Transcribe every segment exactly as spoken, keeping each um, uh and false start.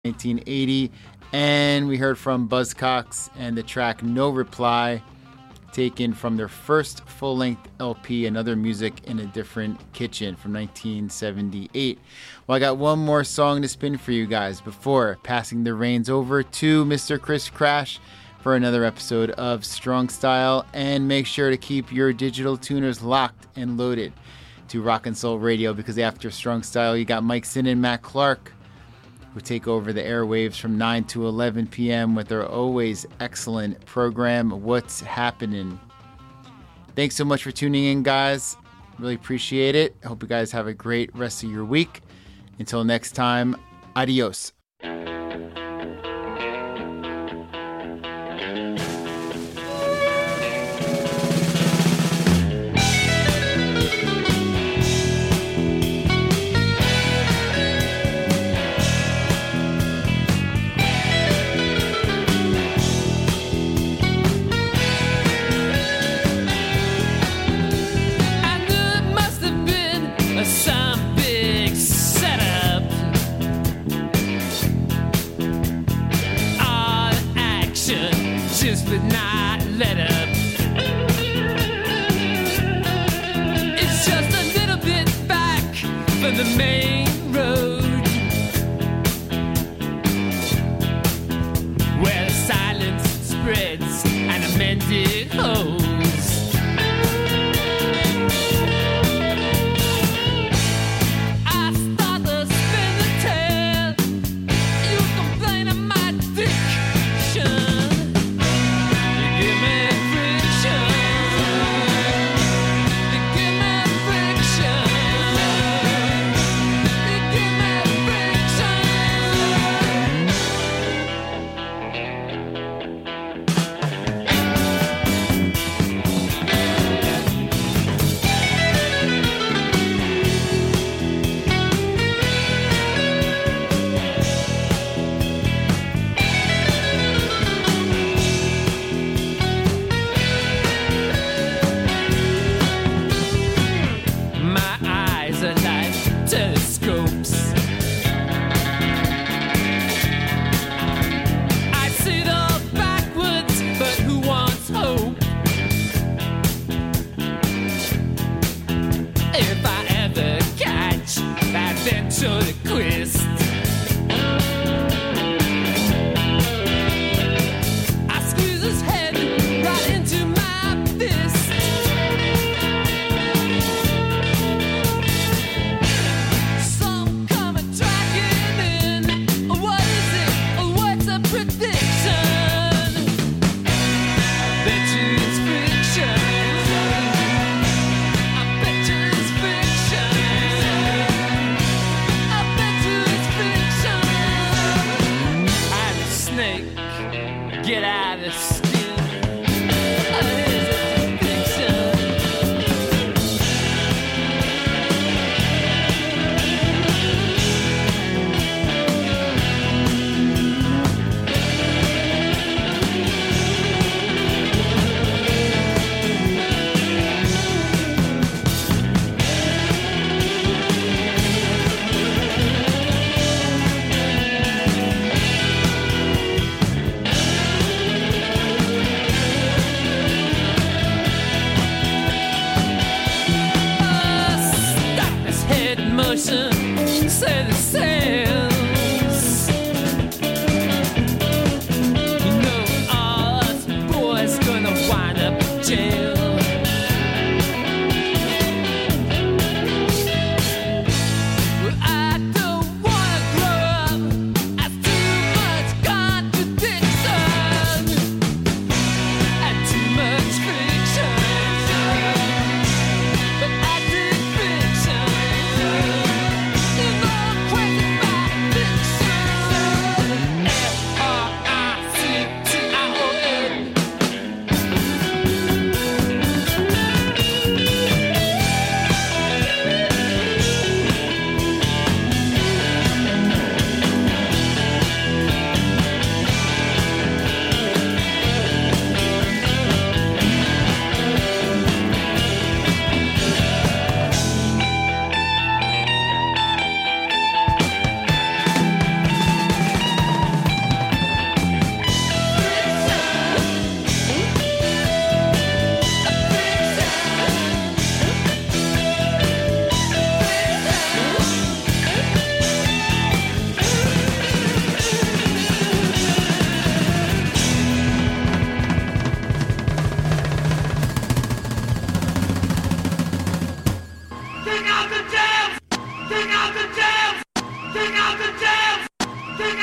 nineteen eighty. And we heard from Buzzcocks and the track No Reply, taken from their first full-length L P, Another Music in a Different Kitchen, from nineteen seventy-eight. Well, I got one more song to spin for you guys before passing the reins over to Mister Chris Crash for another episode of Strong Style. And make sure to keep your digital tuners locked and loaded to Rock and Soul Radio, because after Strong Style, you got Mike Sin and Matt Clark, who take over the airwaves from nine to eleven p.m. with their always excellent program, What's Happening. Thanks so much for tuning in, guys. Really appreciate it. I hope you guys have a great rest of your week. Until next time, adios. But not let up. It's just a little bit back from the main road, where the silence spreads and a mended hose. I start to spin the tale. You complain of my diction.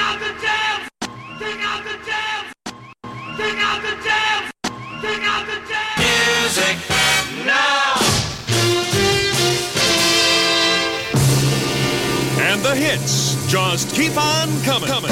out the jams! Take out the jams! Take out the jams! Take out the jams! Music now! And the hits just keep on coming. coming.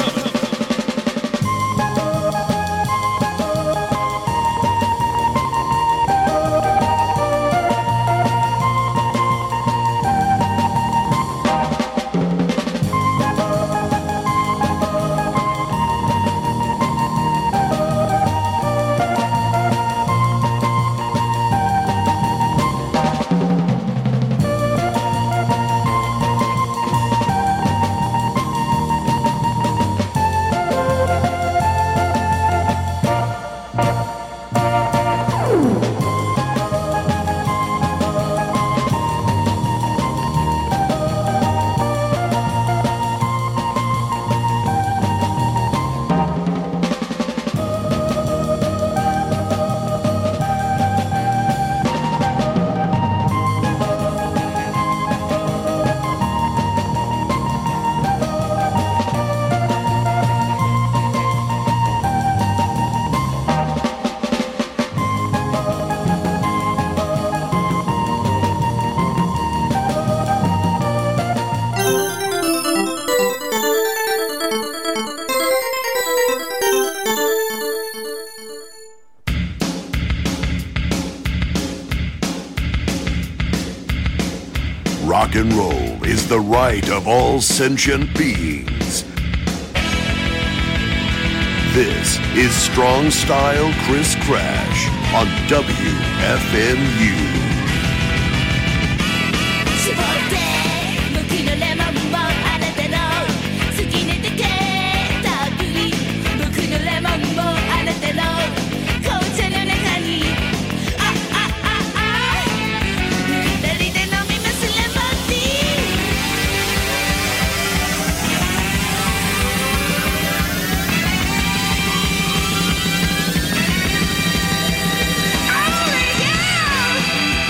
Rock and roll is the right of all sentient beings. This is Strong Style Chris Crash on W F M U. 絞って無気のレモンもあなたの好きにでけたっぷり無気のレモンもあなたの紅茶の中にああああ二人で飲みますレモンティーOh my god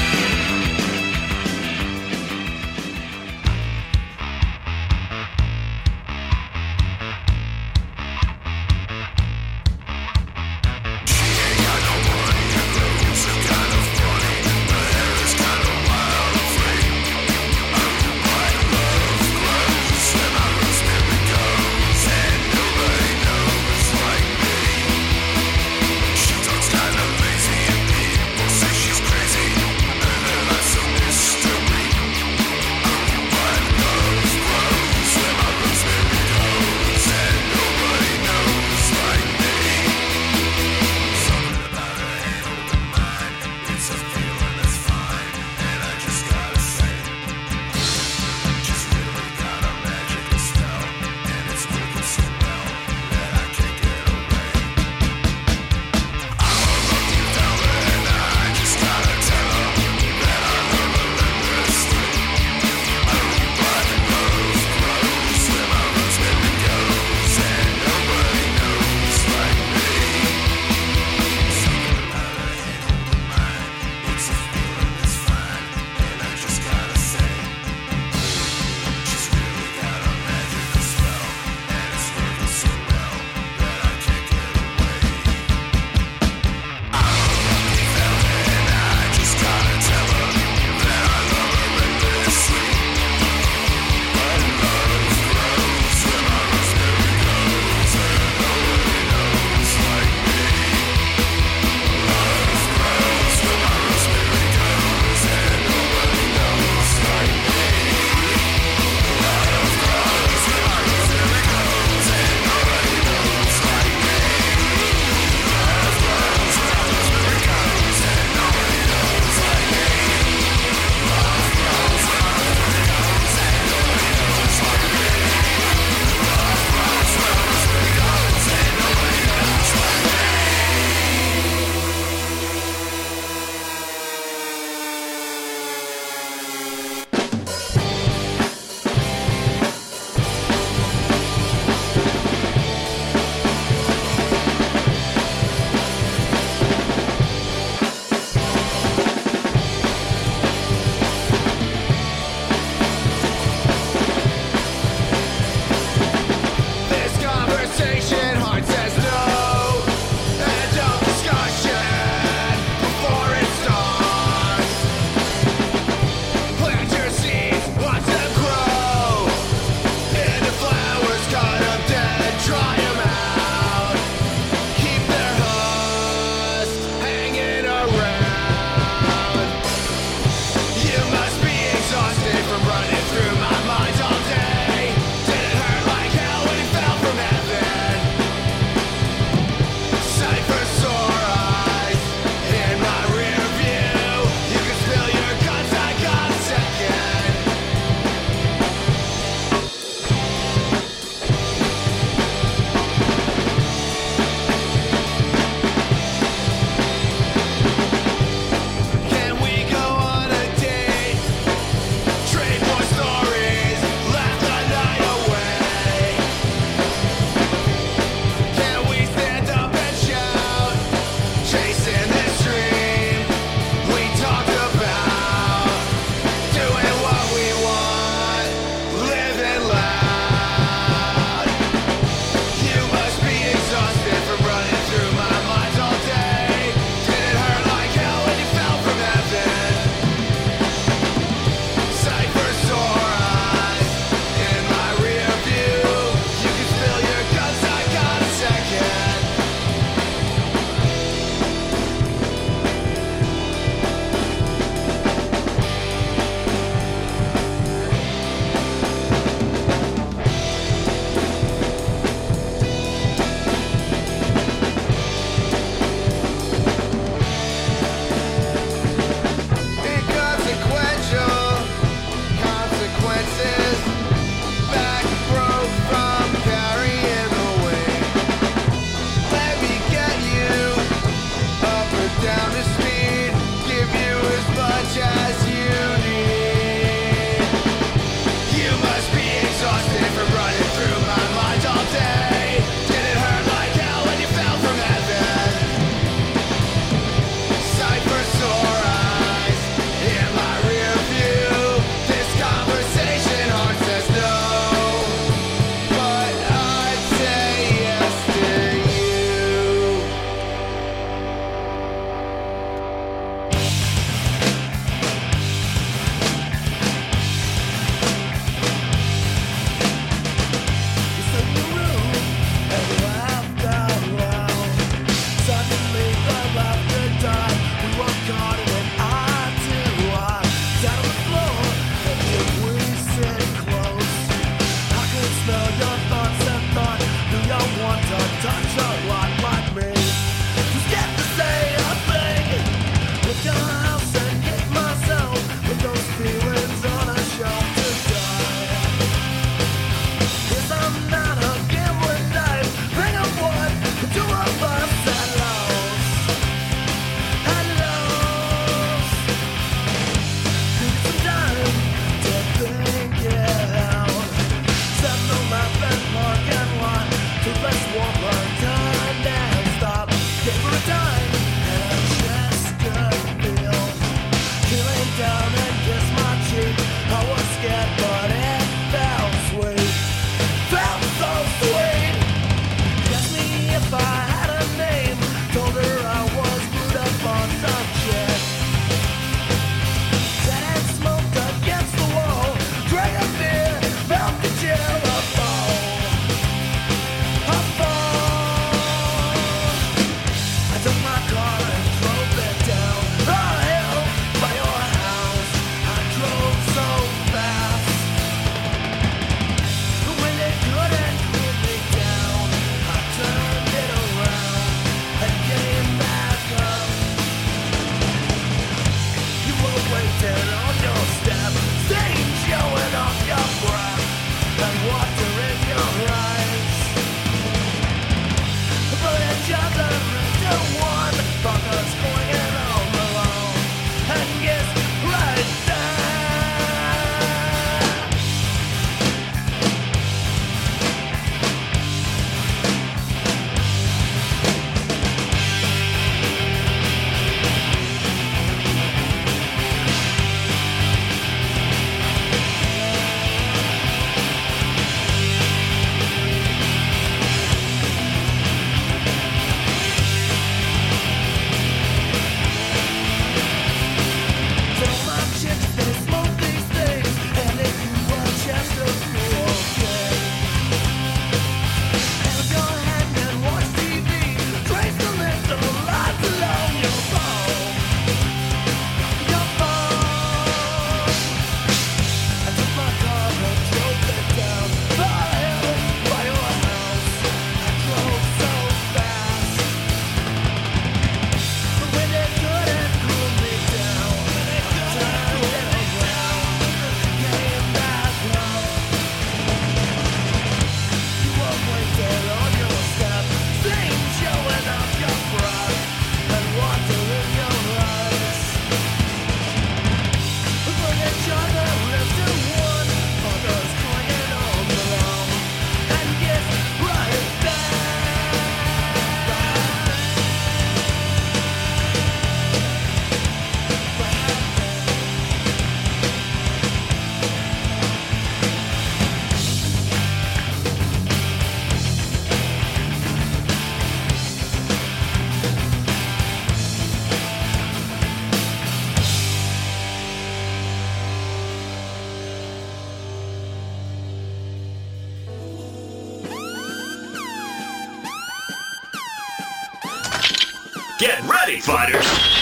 Get ready, fighters!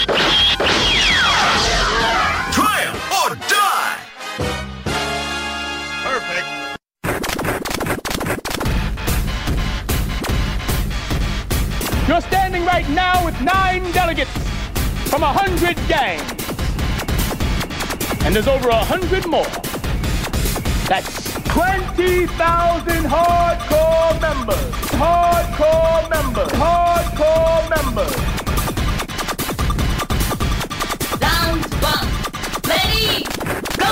Triumph or die! Perfect. You're standing right now with nine delegates from a hundred gangs. And there's over a hundred more. That's twenty thousand hardcore members. Hardcore members. Hardcore members. Round one. Ready, go!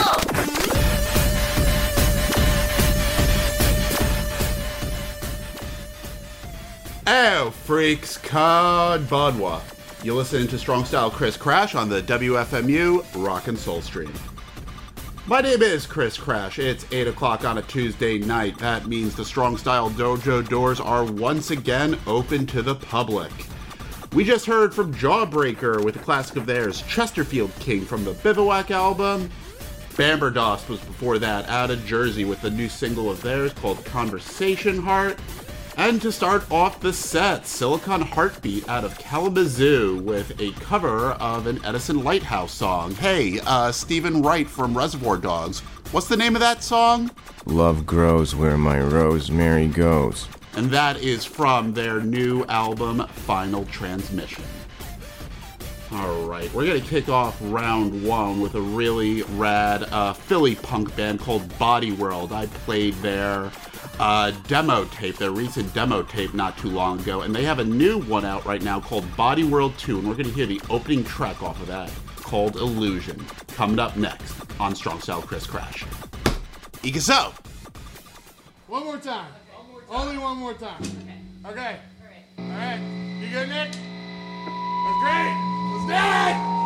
Oh, freaks, Cod Bodwa. You're listening to Strong Style Chris Crash on the W F M U Rock and Soul Stream. My name is Chris Crash. It's eight o'clock on a Tuesday night. That means the Strong Style Dojo doors are once again open to the public. We just heard from Jawbreaker with a classic of theirs, Chesterfield King from the Bivouac album. Bamberdost was before that, out of Jersey with a new single of theirs called Conversation Heart. And to start off the set, Silicon Heartbeat out of Kalamazoo with a cover of an Edison Lighthouse song. Hey, uh, Stephen Wright from Reservoir Dogs. What's the name of that song? Love grows where my rosemary goes. and that is from their new album, Final Transmission. All right, we're going to kick off round one with a really rad uh, Philly punk band called Body World. I played their uh, demo tape, their recent demo tape not too long ago, and they have a new one out right now called Body World two, and we're going to hear the opening track off of that called Illusion. Coming up next on Strong Style Chris Crash. Ikaso! One more time. Only one more time. Okay. All right. You good, Nick? That's great. Let's do it!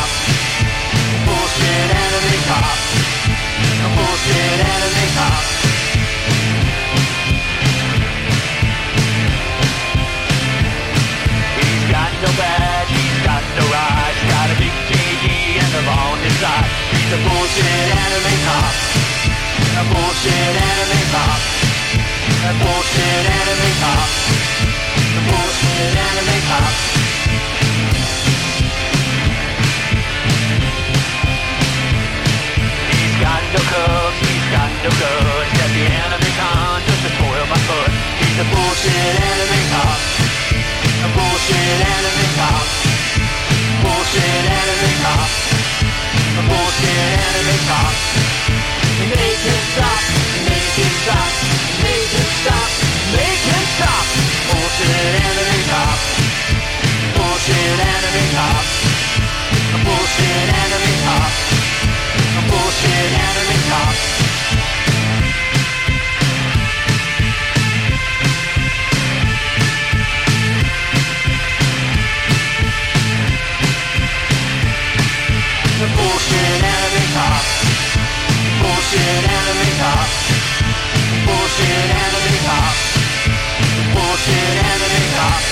cop. Bullshit enemy cop. A bullshit enemy cop. He's got no badge, he's got no rights, got a big J D and they're on his side. He's a bullshit enemy cop. A bullshit enemy cop. A bullshit enemy cop. A bullshit enemy cop. He's got no cuffs, he's got no guns. At the enemy con just to spoil my fun. He's a bullshit enemy cop. A bullshit enemy cop. Bullshit enemy cop. A bullshit enemy cop. Make him stop, make him stop, make him stop, make him stop. Bullshit enemy cop. Bullshit enemy cop. A bullshit enemy cop. A bullshit enemy cop. The bullshit enemy cop. Bullshit enemy cop. Bullshit enemy cop. Bullshit enemy cop.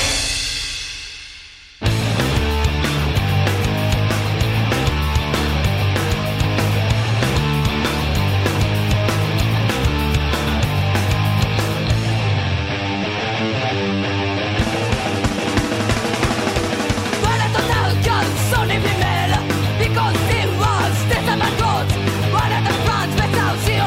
Voilà ton arrogance, son éphémère, because he was, c'était ma cause. Voilà ta France, mais ça aussi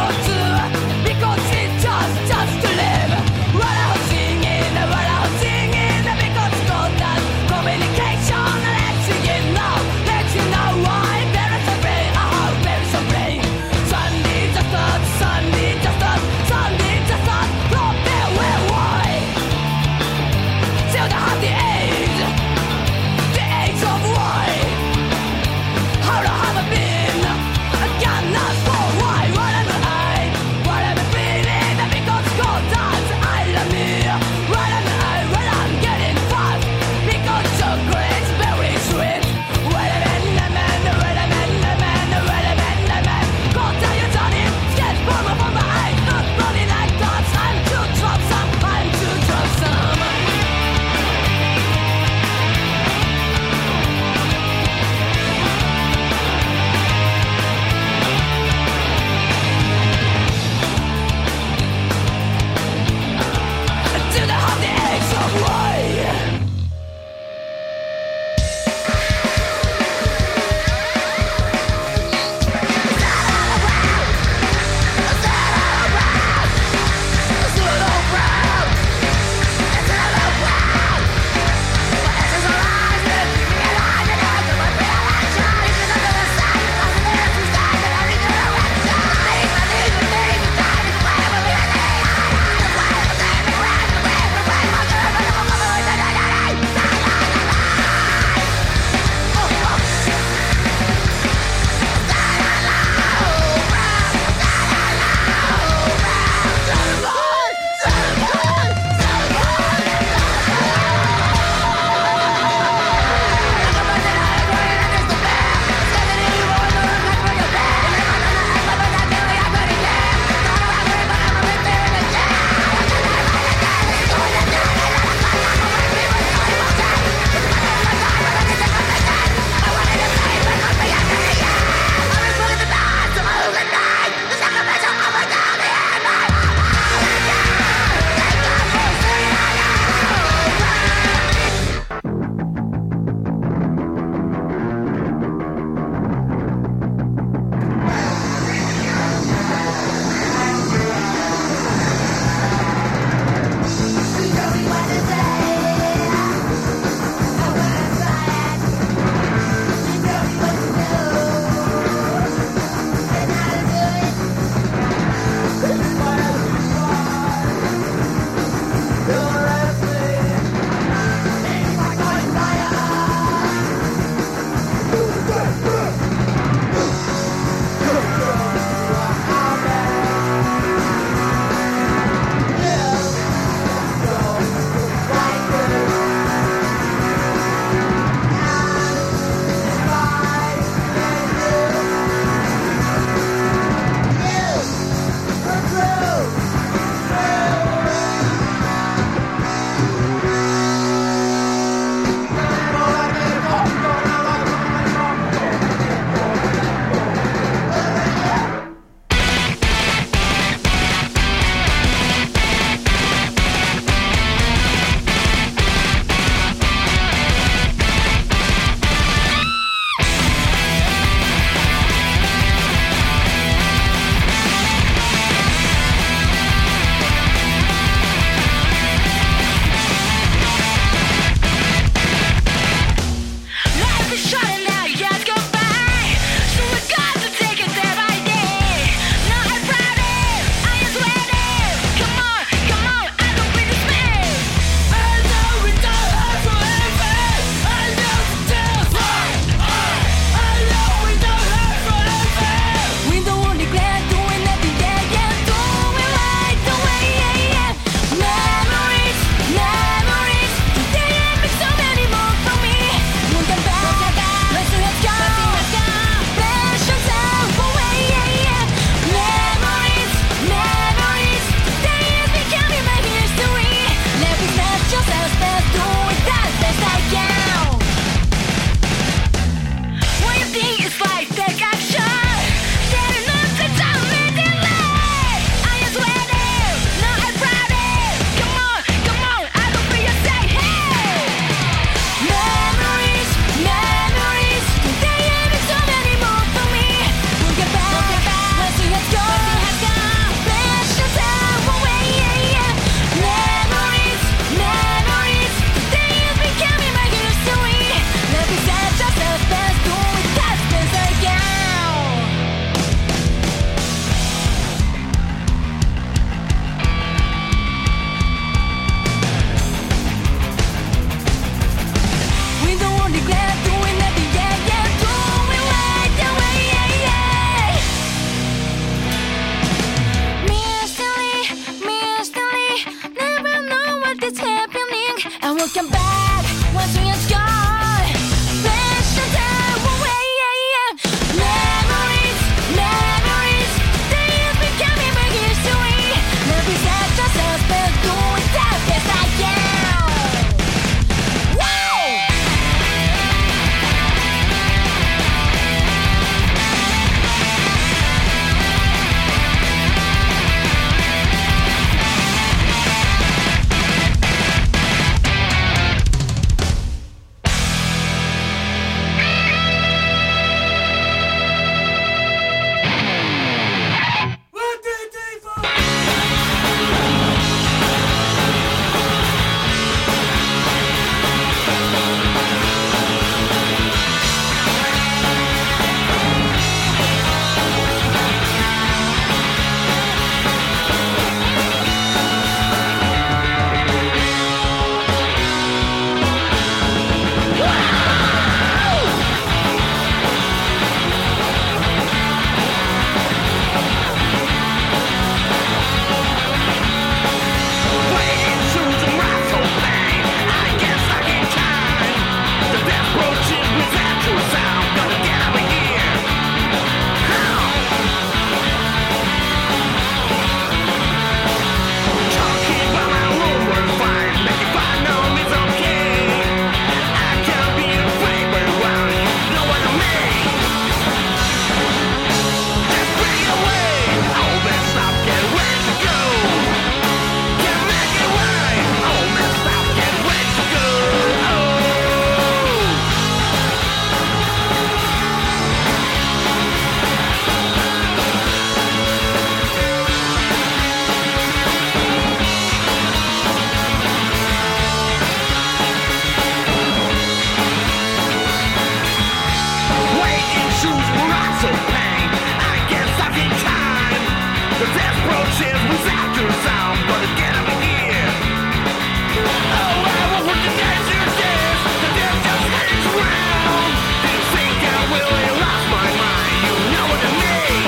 so pain. I guess I get time. The death approaches was after sound, but again I'm here. Oh, I was with the guys who did. The death just hangs around. Didn't think I really lost my mind. You know what I mean?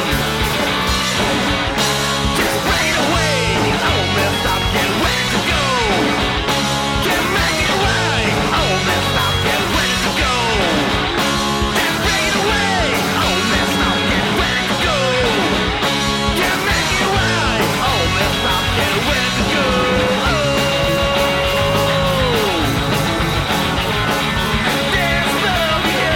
Just bring it away. Oh, messed up, get ready to go. Get make it right. Oh, messed up, get ready to go. Just bring it away. Oh, messed up, get ready to go. Get make it right. Oh, messed up, get ready to go. Oh, there's love you.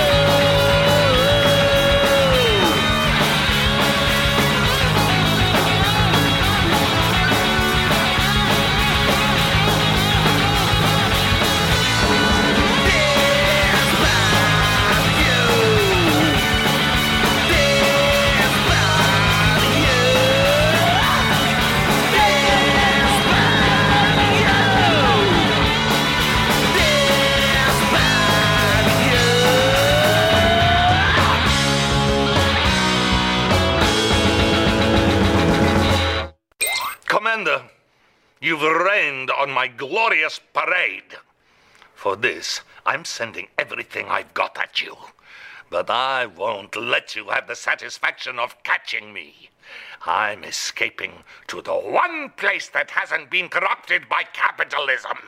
Commander, you've rained on my glorious parade. For this, I'm sending everything I've got at you. But I won't let you have the satisfaction of catching me. I'm escaping to the one place that hasn't been corrupted by capitalism.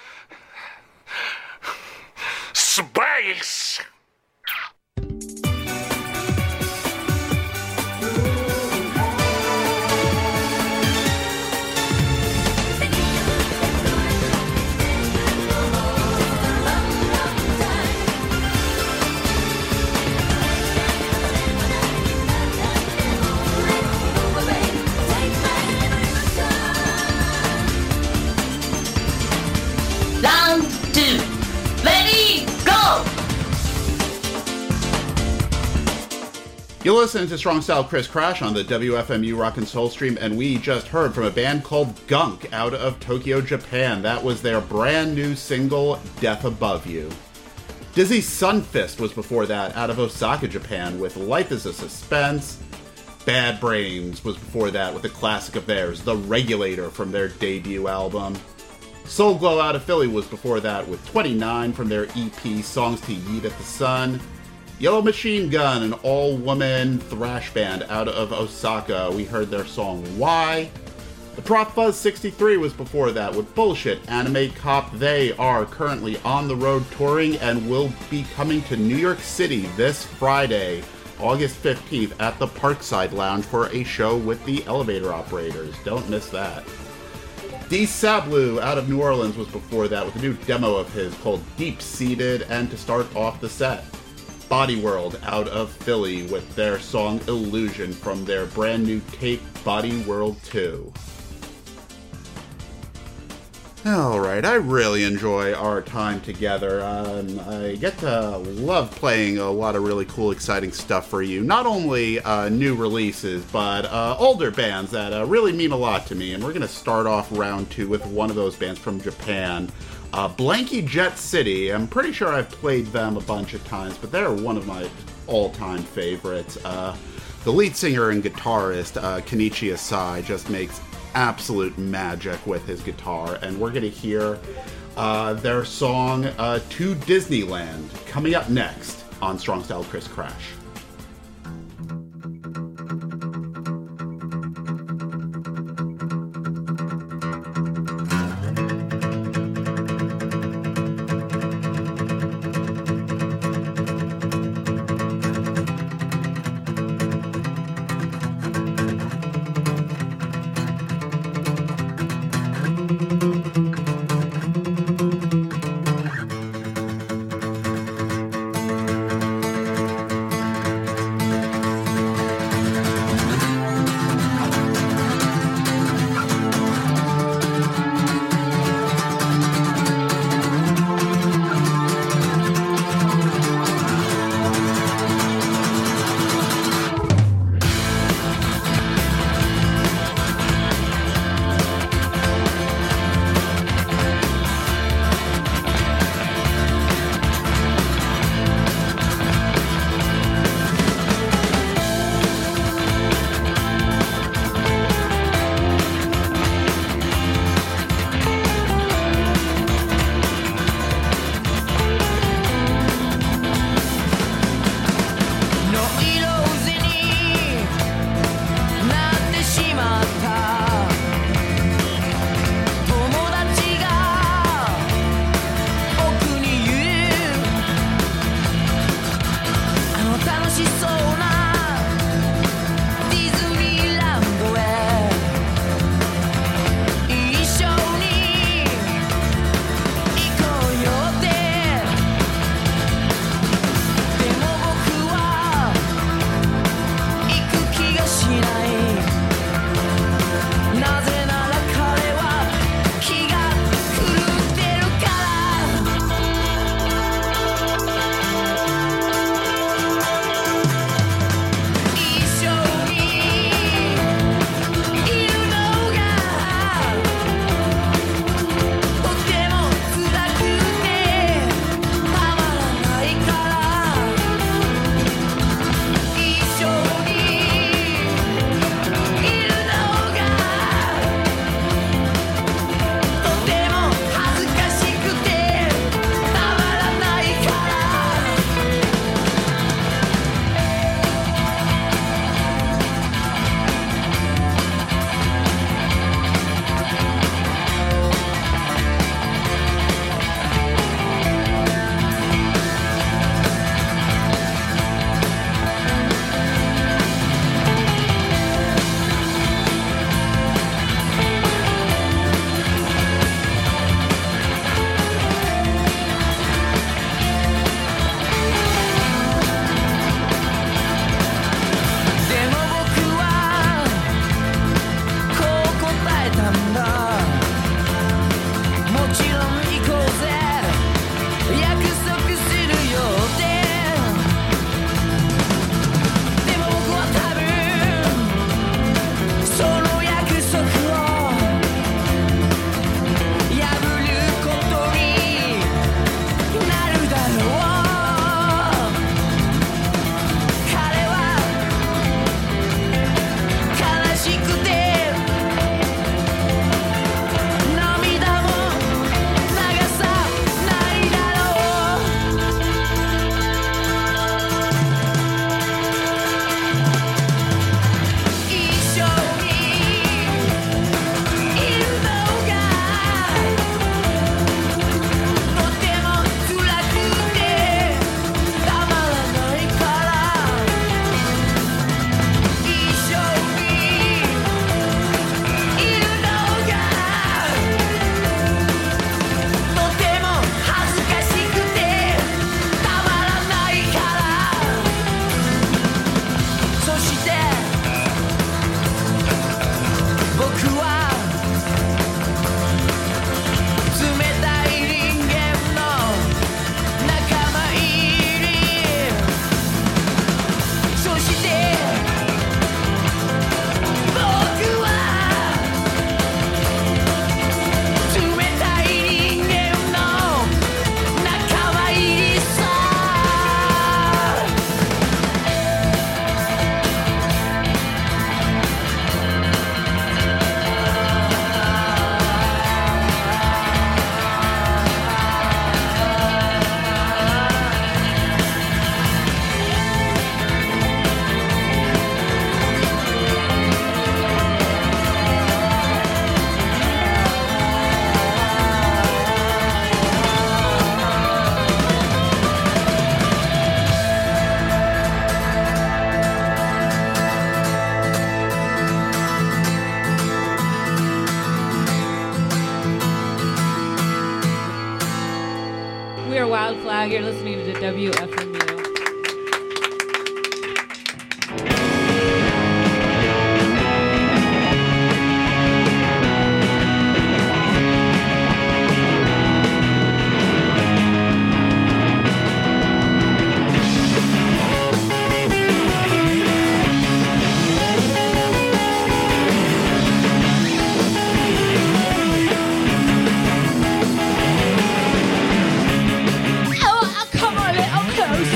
Space! Round two. Ready, go! You're listening to Strong Style Chris Crash on the W F M U Rock and Soul Stream, and we just heard from a band called Gunk out of Tokyo, Japan. That was their brand new single, Death Above You. Dizzy Sunfist was before that, out of Osaka, Japan, with Life is a Suspense. Bad Brains was before that with a classic of theirs, The Regulator, from their debut album. Soul Glow out of Philly was before that with twenty-nine from their E P Songs to Yeet at the Sun. Yellow Machine Gun, an all-woman thrash band out of Osaka. We heard their song Why. The Prop Fuzz sixty-three was before that with Bullshit Anime Cop. They are currently on the road touring and will be coming to New York City this Friday, August fifteenth, at the Parkside Lounge for a show with the Elevator Operators. Don't miss that. D. Sablu out of New Orleans was before that with a new demo of his called Deep Seated, and to start off the set, Body World out of Philly with their song Illusion from their brand new tape Body World two. Alright, I really enjoy our time together. Um, I get to love playing a lot of really cool, exciting stuff for you. Not only uh, new releases, but uh, older bands that uh, really mean a lot to me. And we're going to start off round two with one of those bands from Japan, uh, Blanky Jet City. I'm pretty sure I've played them a bunch of times, but they're one of my all-time favorites. Uh, the lead singer and guitarist, uh, Kenichi Asai, just makes absolute magic with his guitar, and we're going to hear uh, their song uh, To Disneyland coming up next on Strong Style Chris Crash. Wild Flag. You're listening to W F M U. Oh, come a little closer.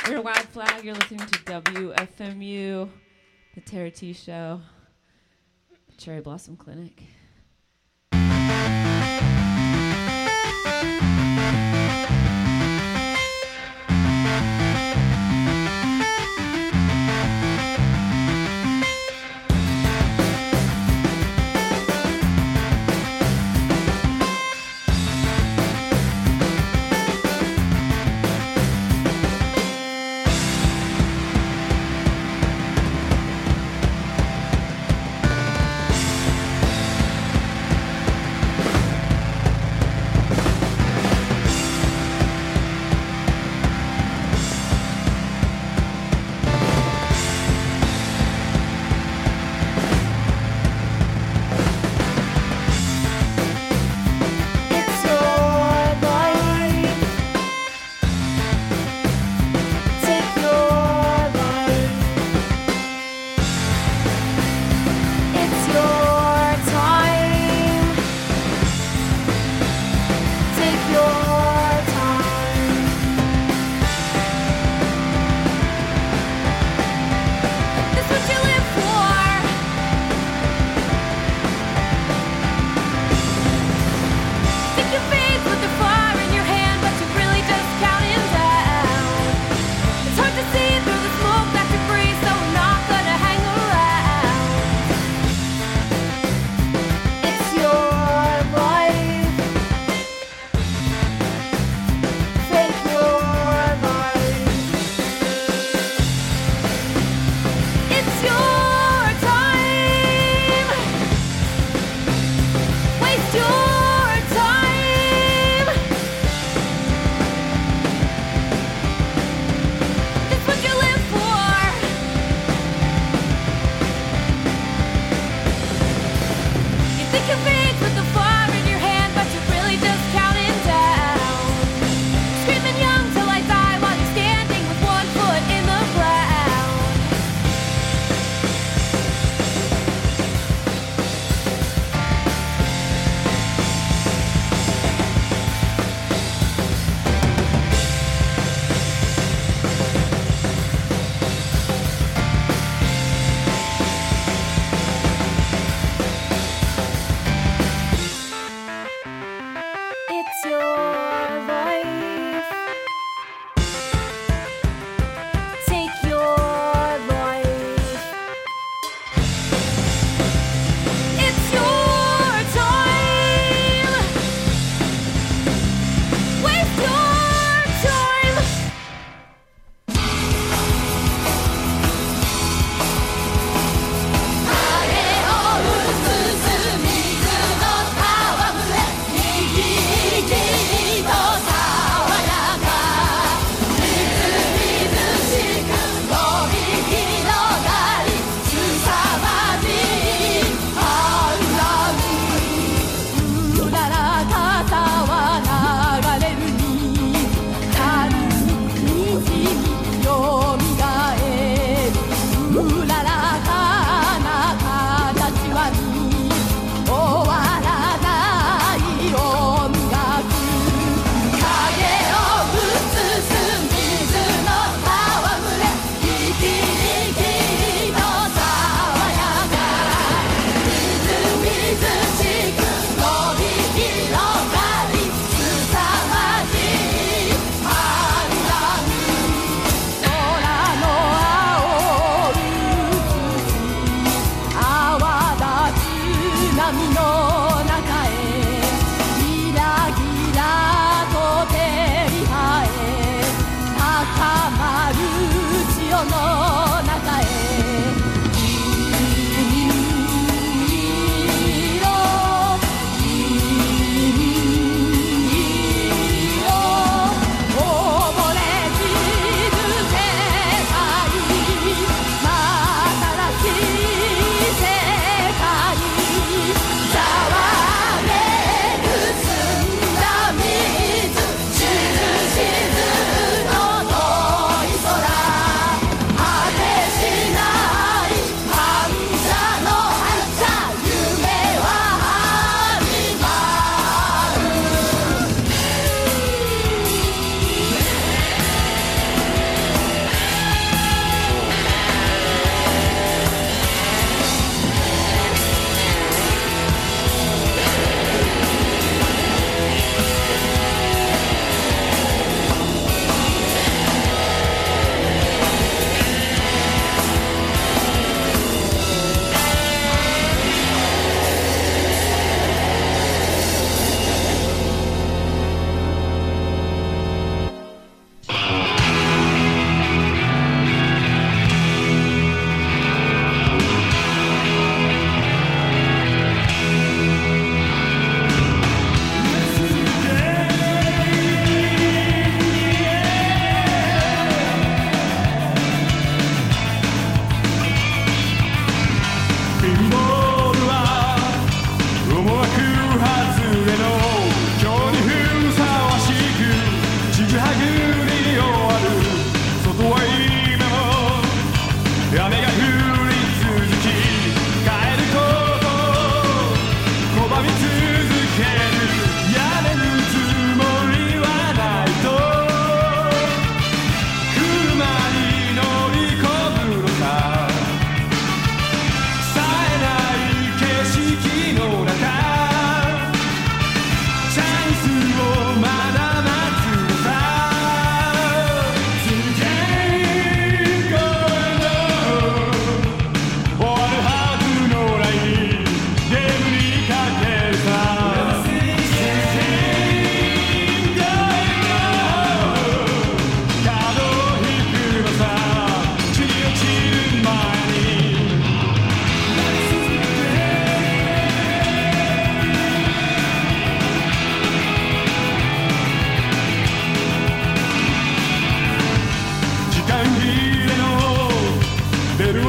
We're Wild Flag. You're listening to W F M U, the Tara T Show, Cherry Blossom Clinic.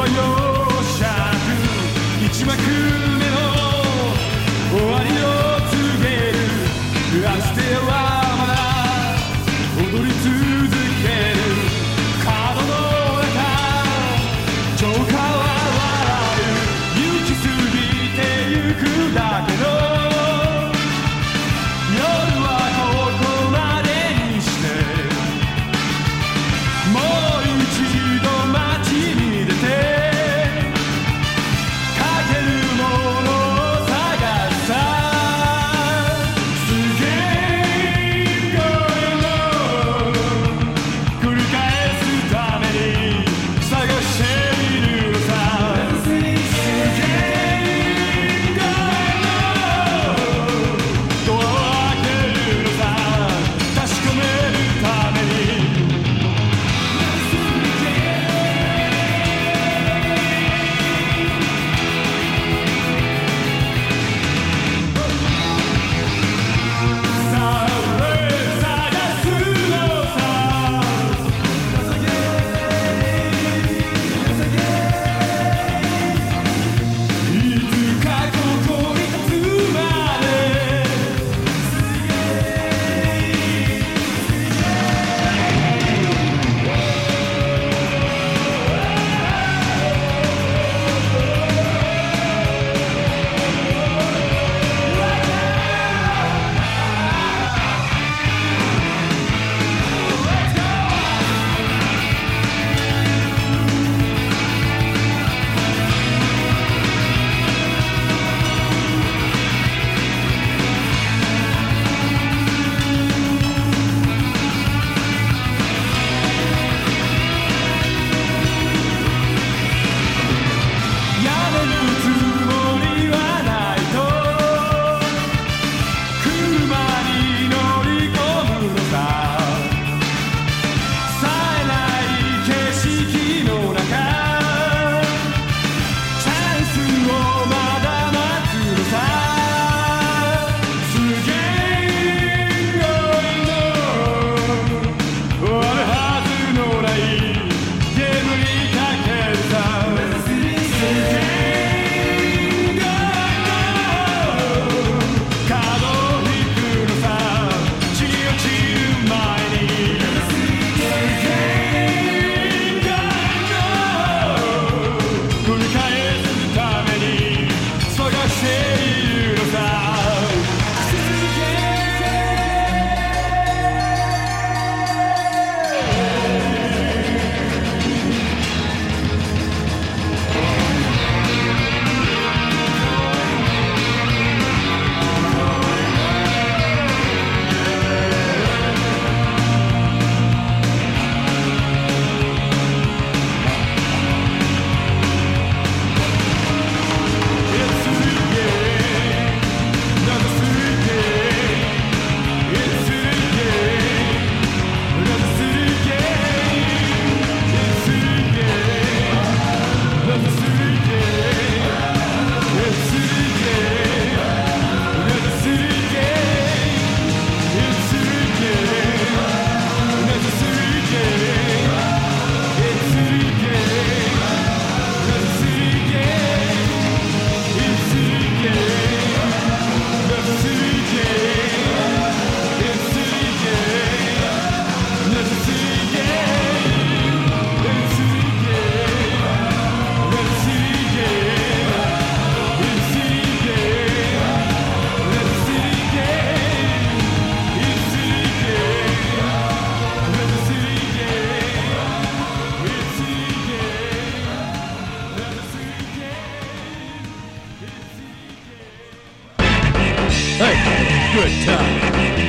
good time.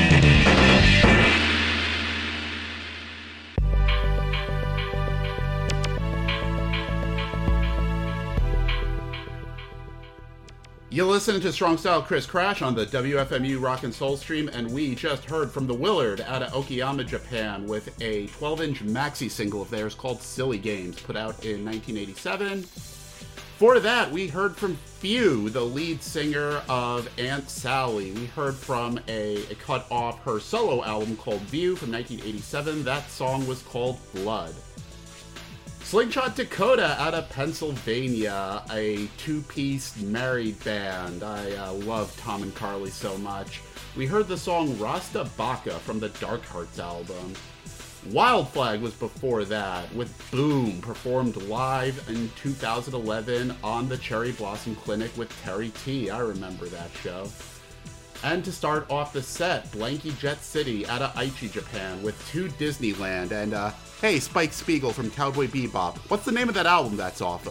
You're listening to Strong Style Chris Crash on the W F M U Rock and Soul stream, and we just heard from the Willard out of Okayama, Japan, with a twelve-inch maxi single of theirs called Silly Games, put out in nineteen eighty-seven. For that, we heard from Few, the lead singer of Aunt Sally. We heard from a, a cut off her solo album called View from nineteen eighty-seven. That song was called Blood. Slingshot Dakota out of Pennsylvania, a two-piece married band. I uh, love Tom and Carly so much. We heard the song Rasta Baka from the Dark Hearts album. Wild Flag was before that, with Boom, performed live in two thousand eleven on the Cherry Blossom Clinic with Terry T. I remember that show. And to start off the set, Blanky Jet City out of Aichi, Japan, with To Disneyland. And, uh, hey, Spike Spiegel from Cowboy Bebop. What's the name of that album that's off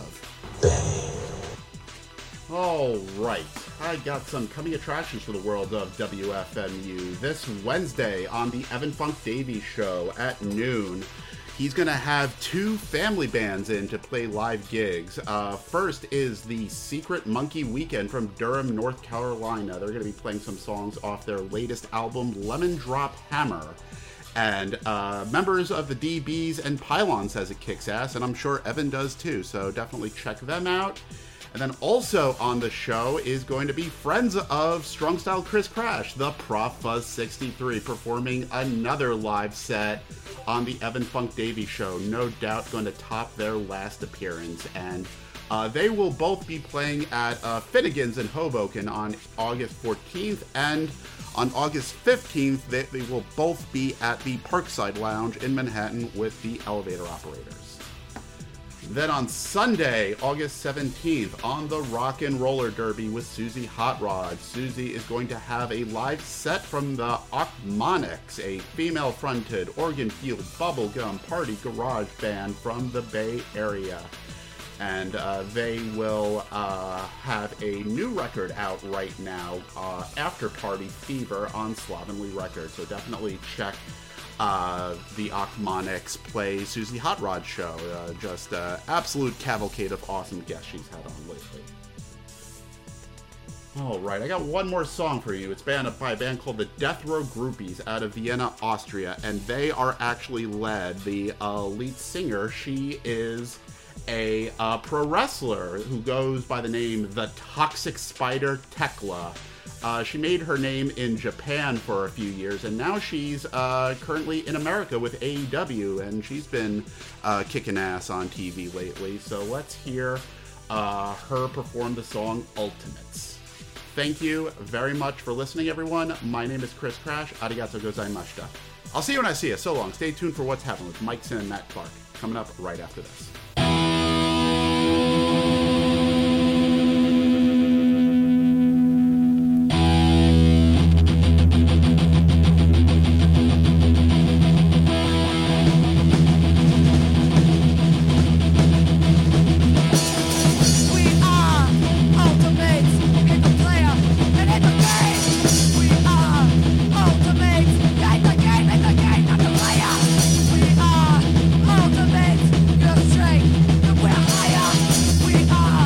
of? All right. I got some coming attractions for the world of W F M U. This Wednesday on the Evan Funk Davies Show at noon, he's going to have two family bands in to play live gigs. Uh, first is the Secret Monkey Weekend from Durham, North Carolina. They're going to be playing some songs off their latest album, Lemon Drop Hammer. And uh, members of the D Bs and Pylon says it kicks ass, and I'm sure Evan does too, so definitely check them out. And then also on the show is going to be friends of Strong Style Chris Crash, the Prof Fuzz sixty-three, performing another live set on the Evan Funk Davies Show. No doubt going to top their last appearance. And uh, they will both be playing at uh, Finnegan's in Hoboken on August fourteenth. And on August fifteenth, they, they will both be at the Parkside Lounge in Manhattan with the Elevator Operators. Then on Sunday, August seventeenth, on the Rock and Roller Derby with Susie Hot Rod, Susie is going to have a live set from the Ochmoneks, a female-fronted, organ-fueled, bubblegum party garage band from the Bay Area. And uh, they will uh, have a new record out right now, uh, After Party Fever, on Slovenly Records. So definitely check Uh, the Ochmoneks play Susie Hot Rod show. Uh, just uh, absolute cavalcade of awesome guests she's had on lately. All right, I got one more song for you. It's banned by a band called the Death Row Groupies out of Vienna, Austria, and they are actually led. The uh, lead singer, she is a uh, pro wrestler who goes by the name The Toxic Spider Tekla. Uh, she made her name in Japan for a few years, and now she's uh, currently in America with A E W, and she's been uh, kicking ass on T V lately. So let's hear uh, her perform the song Ultimates. Thank you very much for listening, everyone. My name is Chris Crash. Arigato gozaimashita. I'll see you when I see you. So long. Stay tuned for what's happening with Mike Sin and Matt Clark. Coming up right after this. We are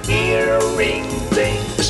earring things.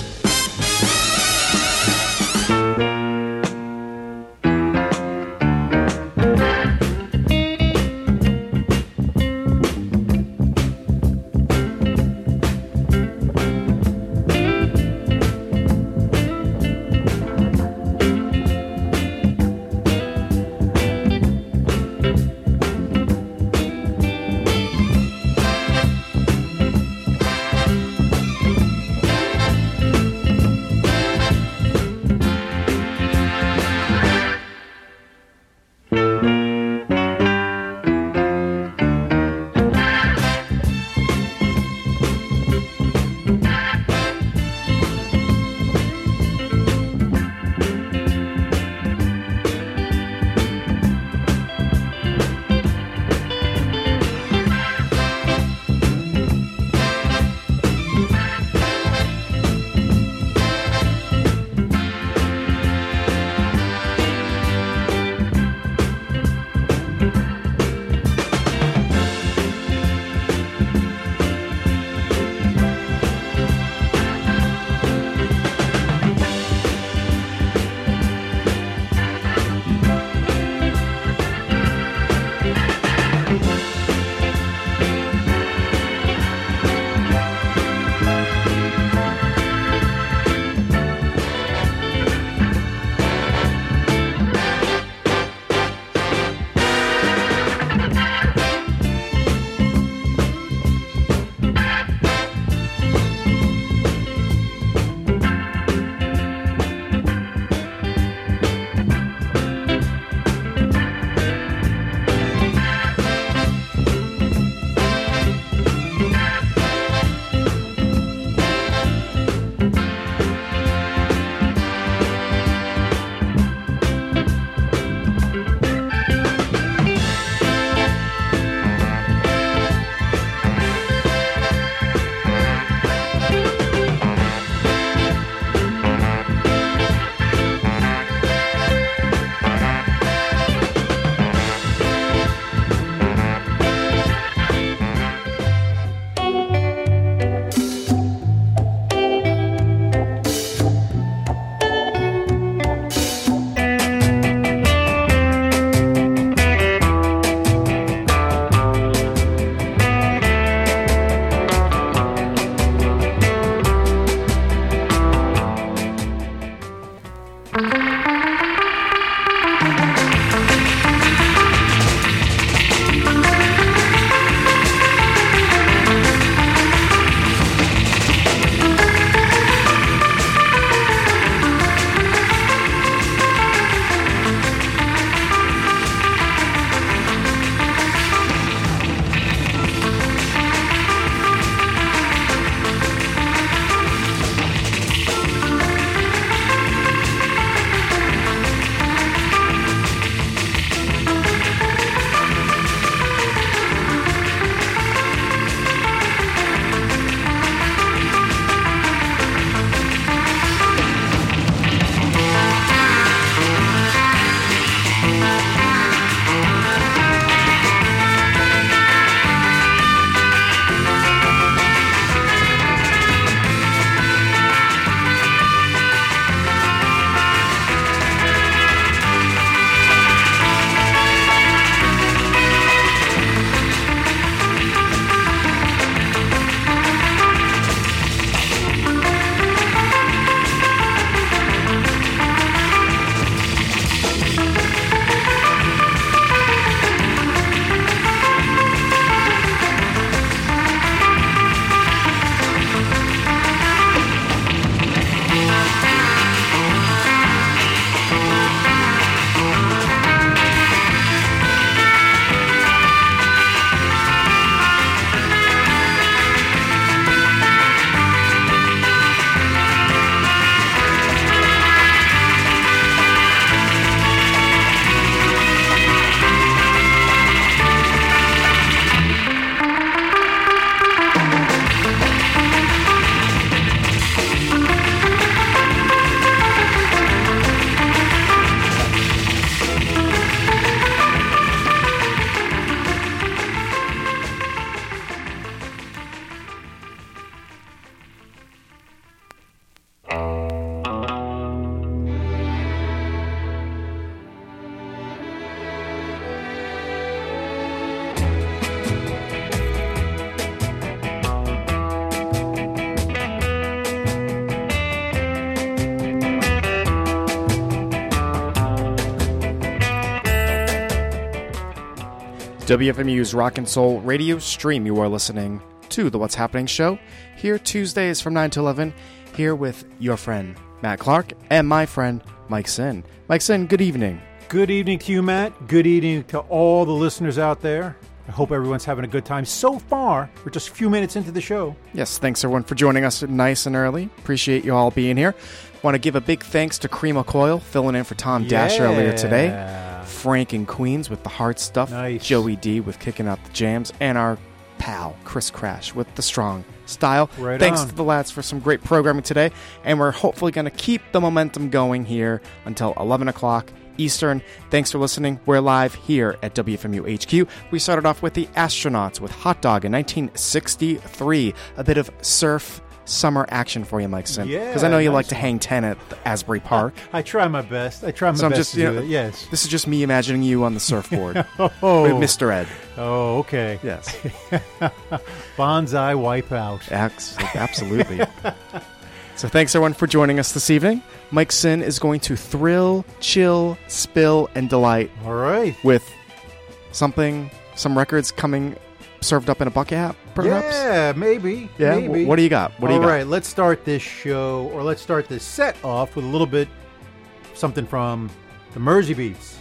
W F M U's Rock and Soul radio stream. You are listening to the What's Happening show, here Tuesdays from nine to eleven, here with your friend Matt Clark and my friend Mike Sin. Mike Sin, good evening. Good evening to you, Matt. Good evening to all the listeners out there. I hope everyone's having a good time so far. We're just a few minutes into the show. Yes, thanks everyone for joining us nice and early. Appreciate you all being here. Want to give a big thanks to Cream Coil, filling in for Tom Yeah. Dash earlier today. Frank and Queens with the hard stuff. Nice. Joey D with kicking out the jams. And our pal, Chris Crash, with the strong style. Right Thanks on. to the lads for some great programming today. And we're hopefully going to keep the momentum going here until eleven o'clock Eastern. Thanks for listening. We're live here at W F M U H Q. We started off with the Astronauts with Hot Dog in nineteen sixty-three. A bit of surf summer action for you, Mike Sim. Yeah, Because I know you nice like to one. hang ten at Asbury Park. I try my best. I try my So I'm best just, to you do know, that. Yes. This is just me imagining you on the surfboard Oh. with Mister Ed. Oh, okay. Yes. Bonsai wipeout. Ax- Absolutely. So thanks everyone for joining us this evening. Mike Sin is going to thrill, chill, spill, and delight. All right. With something, some records coming served up in a bucket hat, perhaps? Yeah, maybe. Yeah? Maybe. What do you got? What do you All got? right, let's start this show, or let's start this set off with a little bit something from the Mersey Beats.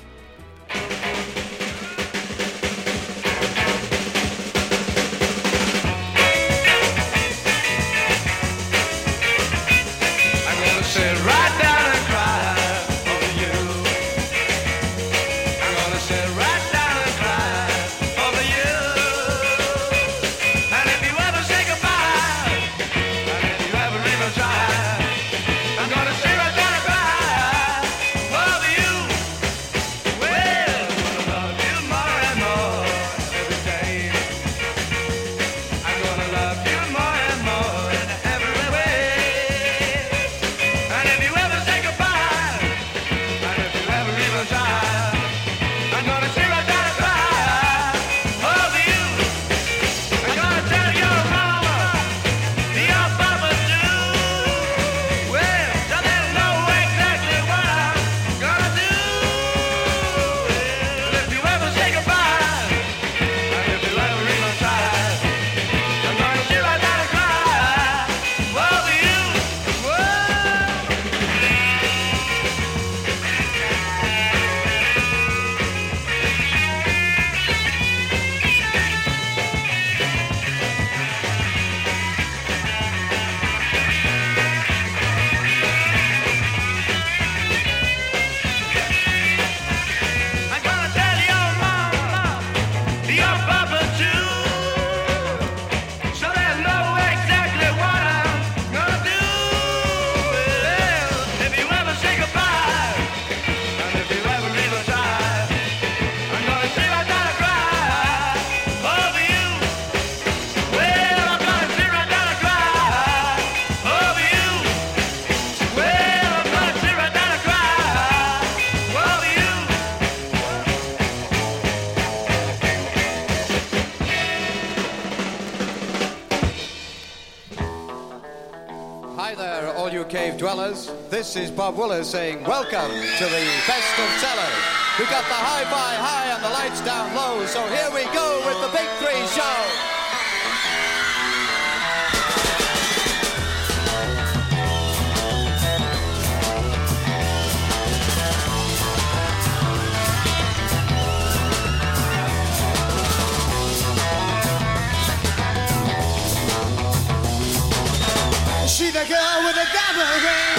I'm gonna sit right down and cry over you. I'm gonna sit right down and cry over you. And if you ever say goodbye, and if you ever even try, I'm gonna sit right down and cry over you. Well, I'm gonna love you more and more every day. I'm gonna love you more and more in every way. And if you ever say goodbye, and if you ever even try, I'm gonna sit right down and cry over you. I'm gonna tell your mama, your papa too. Well, so they'll know exactly what I'm gonna do. Well, if you ever say goodbye, and if you ever even try, I'm gonna sit right down and cry over you. Whoa. I'm gonna tell your mama, your papa too, so they'll know exactly what I'm gonna do. Well, if you ever say goodbye, and if you ever even try, I'm gonna sit right down and cry over you. Well, I'm gonna sit right down and cry over you. Well, I'm gonna sit right down and cry over you. Hi there, all you cave dwellers. This is Bob Wooler saying welcome to the best of sellers. We've got the hi-fi high and the lights down low, so here we go with the Big Three Show. She the girl with the diamond ring.